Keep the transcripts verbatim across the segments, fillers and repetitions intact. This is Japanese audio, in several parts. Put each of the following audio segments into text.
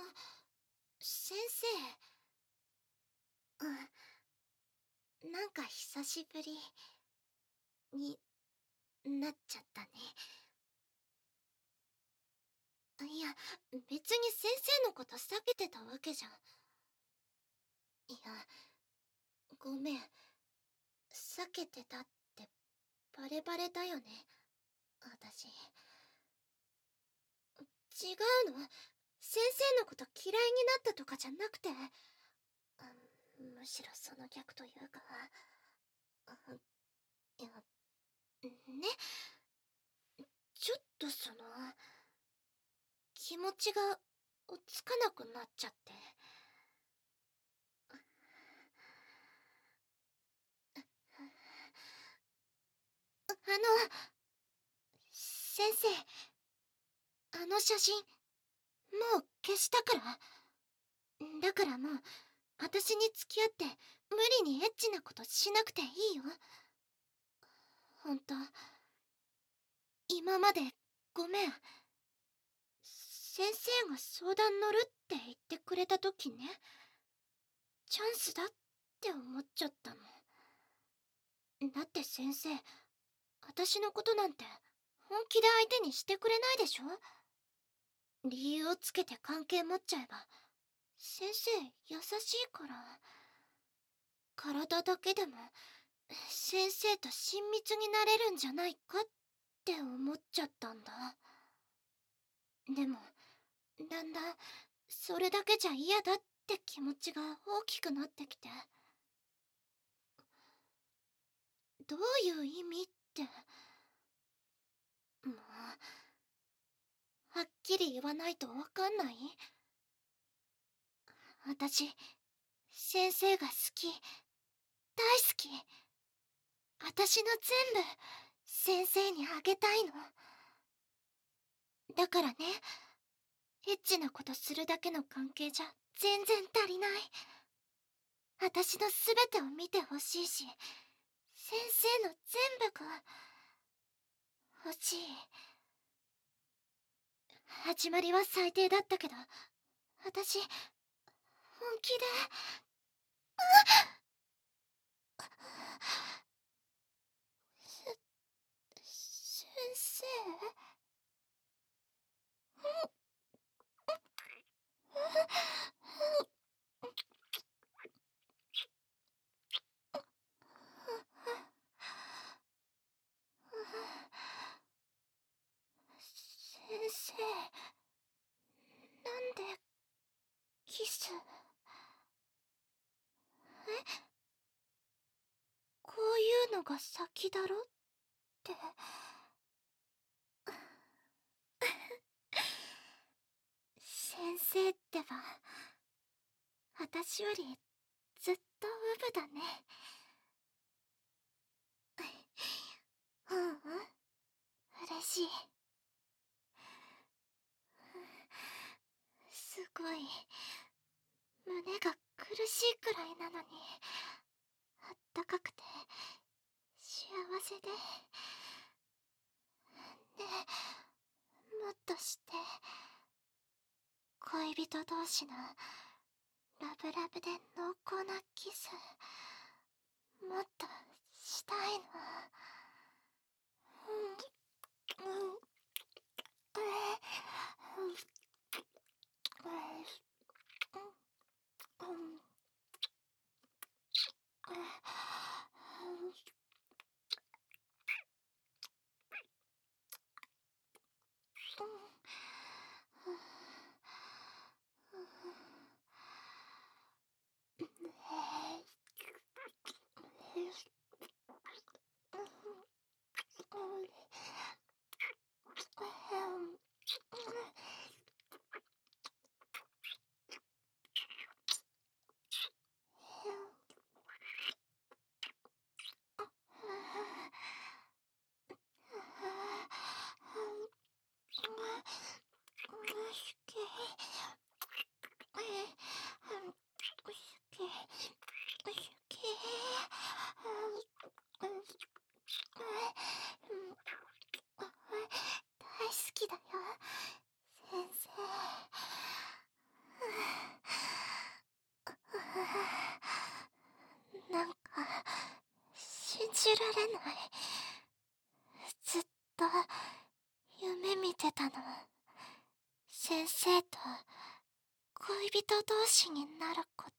先生。うん。なんか久しぶりになっちゃったね。いや、別に先生のこと避けてたわけじゃん。いや、ごめん。避けてたってバレバレだよね、私。違うの。先生のこと嫌いになったとかじゃなくて、むしろその逆というか、いや、ね、ちょっとその、気持ちが落ち着かなくなっちゃって。あの、先生、あの写真、もう消したから。だからもう、私に付き合って無理にエッチなことしなくていいよ。ほんと、今までごめん。先生が相談乗るって言ってくれた時ね、チャンスだって思っちゃったの。だって先生、私のことなんて本気で相手にしてくれないでしょ。理由をつけて関係持っちゃえば先生優しいから、体だけでも先生と親密になれるんじゃないかって思っちゃったんだ。でもだんだんそれだけじゃ嫌だって気持ちが大きくなってきて。どういう意味って。もうはっきり言わないとわかんない？私、先生が好き、大好き。私の全部、先生にあげたいの。だからね、エッチなことするだけの関係じゃ全然足りない。私の全てを見てほしいし、先生の全部が欲しい。始まりは最低だったけど、私、本気で。先生。先生、なんでキス。え、こういうのが先だろって。先生ってば私よりずっとウブだね。ううん、嬉しい。すごい胸が苦しいくらいなのにあったかくて幸せで。でもっとして恋人同士のラブラブで濃厚なキスもっとしたいの。うん、うん、えー、うん、うん、うん、 じられない。ずっと夢見てたの。先生と恋人同士になること。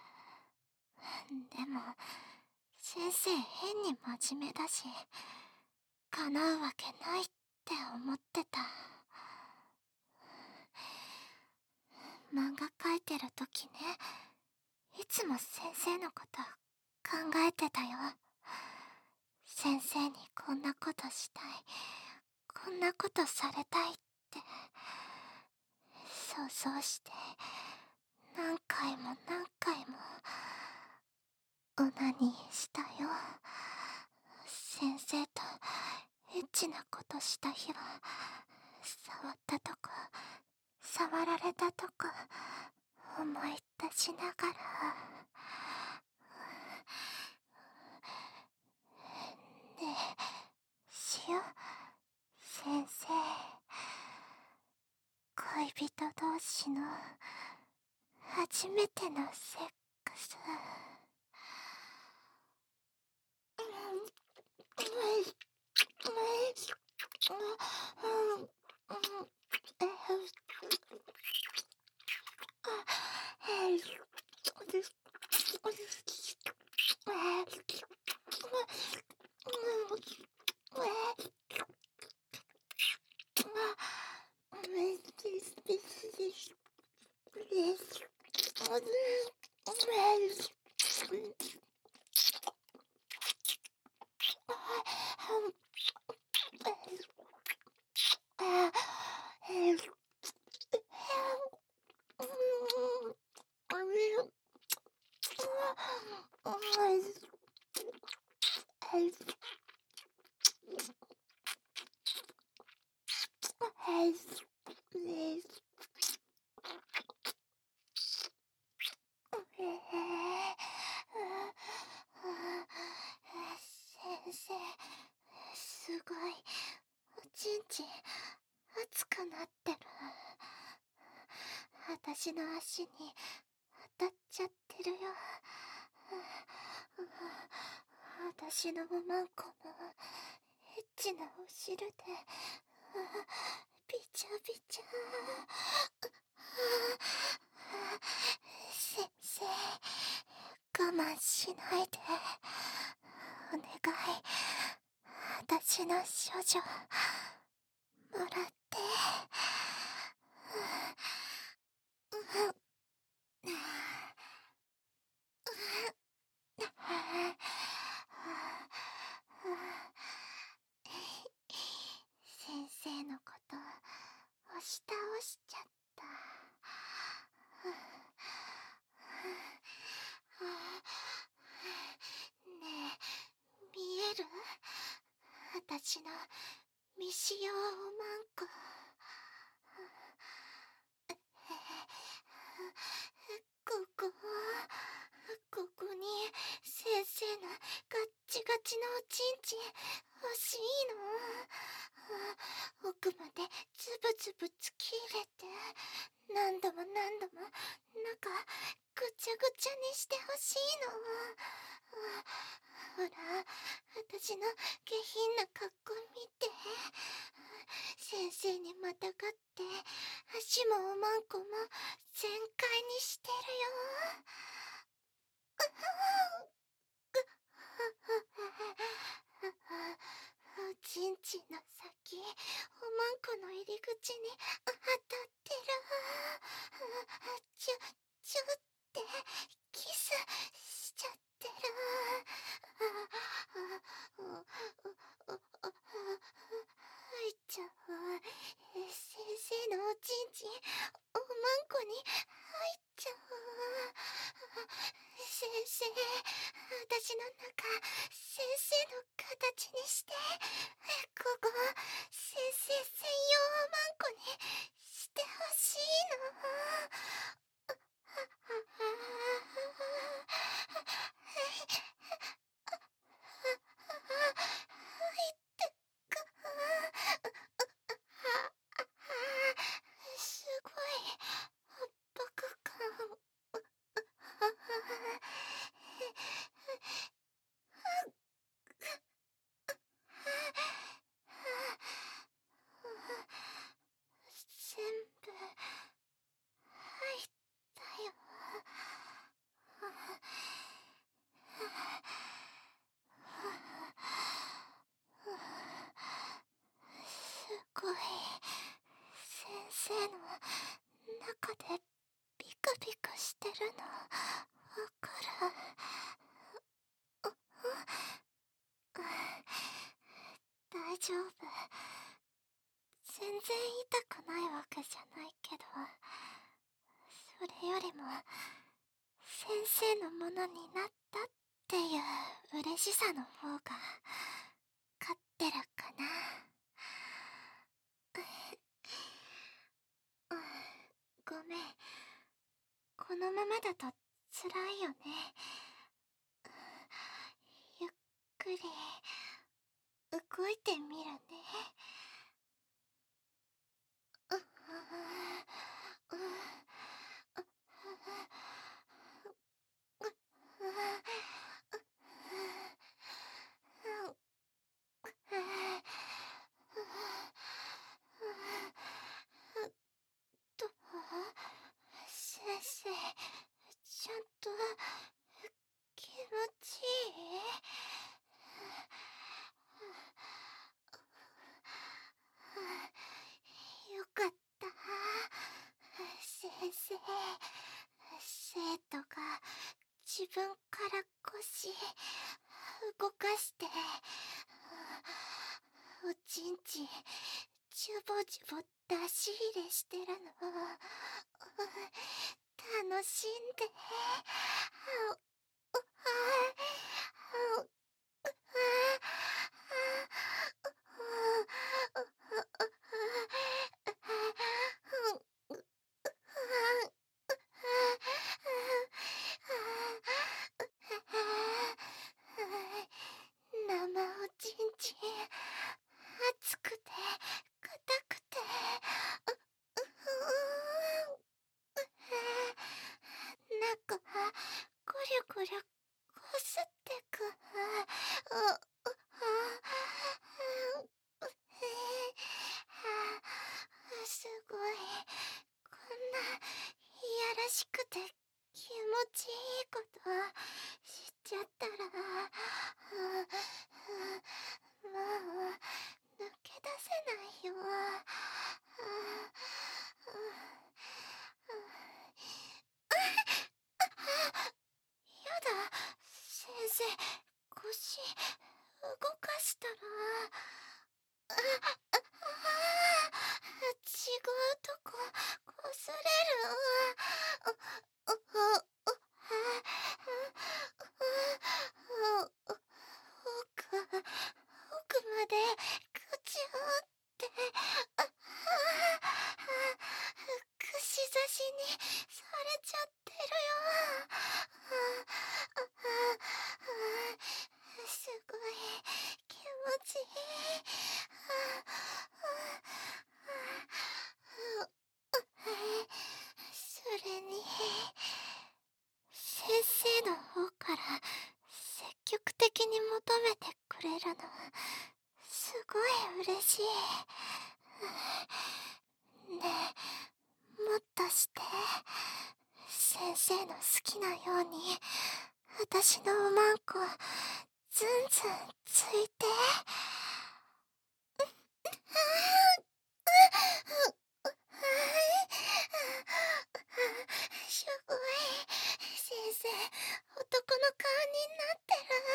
でも先生変に真面目だし、叶うわけないって思ってた。漫画描いてる時ね、いつも先生のこと考えてたよ。先生にこんなことしたい、こんなことされたいって想像して、何回も何回もオナニーしたよ。先生とエッチなことした日は、触ったとか触られたとか思い出しながら、ねえしお先生、恋人同士の初めてのセックス。先生、すごいおちんちん熱くなってる。私の足に当たっちゃってるよ。私のおまんこもエッチなお汁でびちゃびちゃ。先生、我慢しないでお願い。私の処女もらって。先生のこと押し倒しちゃった。ねえ、見える？私の未使用おまんこ。ここ、ここに先生のガッチガチのおちんちん欲しいの。奥までつぶつぶ突き入れて、何度も何度も中ぐちゃぐちゃにしてほしいの。ほら、私の下品な格好見て。先生にまたがって足もおまんこも全開にしてるよ。おちんちんの先、おまんこの入り口に当たってる。ちょちょってキスしちゃってる。入っちゃう。先生のおちんちんおまんこに入っちゃう。先生、私の中先生の形にして、ここ先生専用おまんこにしてほしいの。すごい圧迫感。 生の中でビクビクしてるのわかる。ううん大丈夫。全然痛くないわけじゃないけど、それよりも先生のものになったっていう嬉しさの方が勝ってるかな。うん、ごめん。このままだと辛いよね。ゆっくり動いてみるね。うううと先生、ちゃんと気持ちいい？よかった。先生、生徒が自分から腰動かしておちんちんジュボジュボ出し入れしてるの楽しんで。生おちんちん熱くて硬くて中ゴリュゴリュこすってく。すごい、こんないやらしくて気持ちいいことしちゃったらもう抜け出せないよ。やだ、先生、腰動かしたら違うとここすれる。奥奥までぐちゅーって串刺しにされちゃってるよ。すごい気持ちいい。それに先生の方から積極的に求めてくれるのすごい嬉しい。ねえ、もっとして先生の好きなように私のおまんこずんずんついて。すごい、先生男の顔になって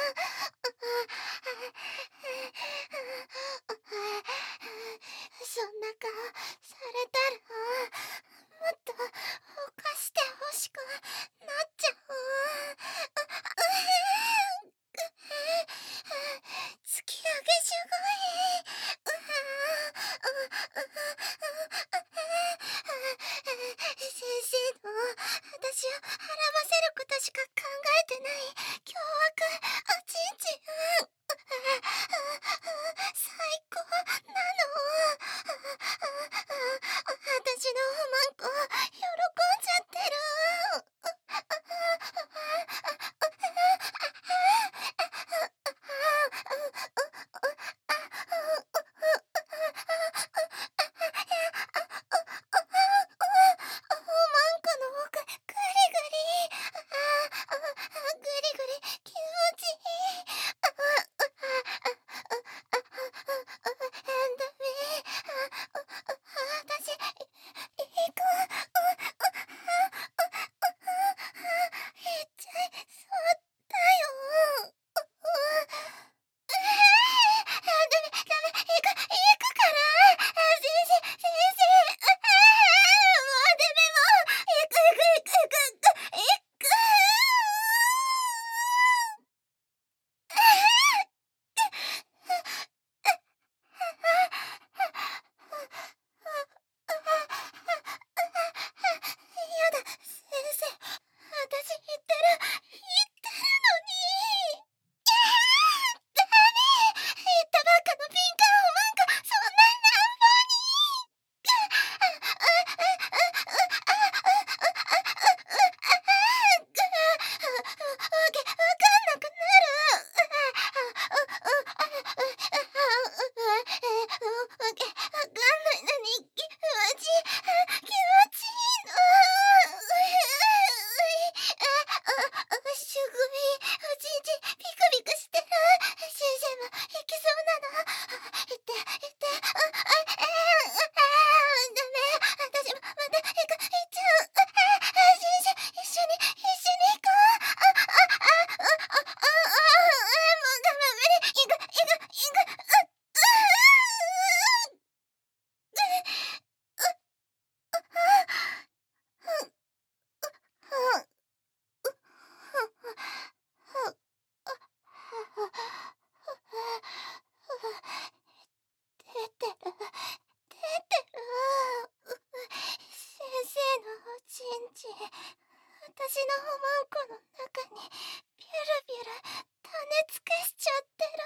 る。そんな顔されたらもっと犯してほしくなっちゃう。突き上げすごい。先生の私を払わせることしか考えてない凶悪おちんちん最高なの。私のおまんこ喜んじゃってる。おまんこの奥グリグリあグリグリ気持ちいい。ダメ。私おまんこの中にビュルビュル種付けしちゃってる。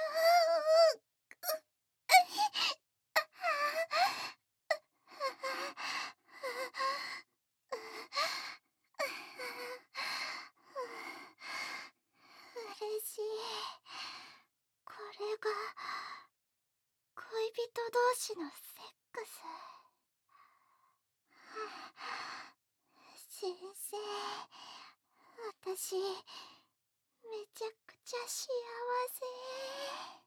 嬉しい。これが恋人同士のセックス。先生、私めちゃくちゃ幸せ。